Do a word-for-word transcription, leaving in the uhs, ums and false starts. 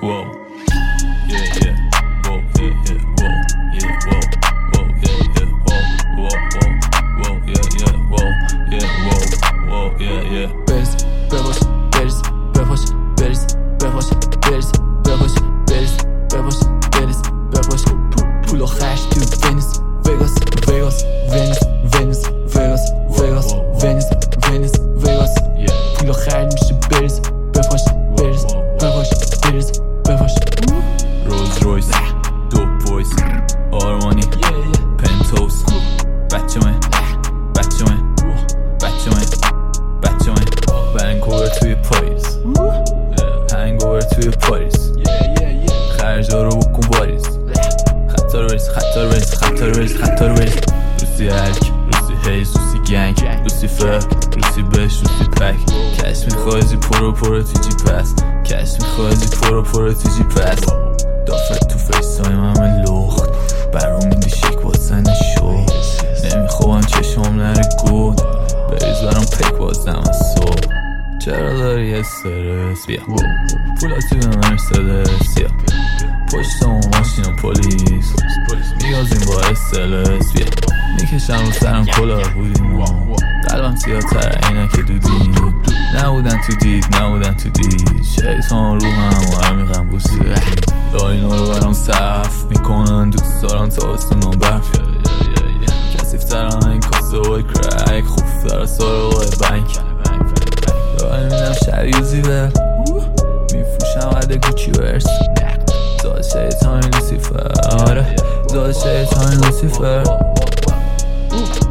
Whoa, yeah, yeah, whoa, yeah, yeah, whoa, yeah, whoa, whoa, yeah, yeah, whoa, whoa, whoa, whoa, yeah, yeah, whoa, yeah, whoa, whoa, yeah, yeah. Bears, bevos, bears, bevos, bears, bevos, bears, bevos, bears, bevos, bears, bevos. پول و خرج تو ونیس، وگاس، وگاس، ونیس، ونیس، وگاس، وگاس، ونیس، ونیس، وگاس. پول و خرج میشه برز، بفاش، برز، بفاش، برز، بفاش. رولز رویس، دوپ بویز، آرمانی، پنتوس، بچه من، بچه من، بچه من، بچه من. ونکوور توی پاریس، هنگوور توی پاریس، خرجا رو بکن واریز. خطر ریز، خطر ریز، خطر ریز، خطر ریز. روسی هرک، روسی هیز، روسی گنگ، روسی فرق، روسی بش، روسی پک. کش میخوازی پرو پرو تو جی پس، کش میخوازی پرو پرو تو جی پس. دافت تو فیسایم همه لخت، برام میدی شک بازن شو. نمیخوام چشم نره گود، بریز برام پک بازم از صبح. چرا داری استرس؟ بیا پولاتی به مرسدس، بیا پشت اون ماشین و پلیس میگازیم با استرس. بیا میکشم رو سرم کلاه بودیم، قلبم سیاه تر اینه که دودیم. نبودن تو دید، نبودن تو دید، شیطان رو هم و عمیقم بوسی. اینا رو برام صف میکنن، دوست دارم تا آسمون برف. کسیف ترم این کاسه های کرک، خوب تر سارقای بنک. رای میدم شریوزی بر میفروشم عده گوچی ورس. زاد شیطان لوسیفر، آره زاد شیطان لوسیفر.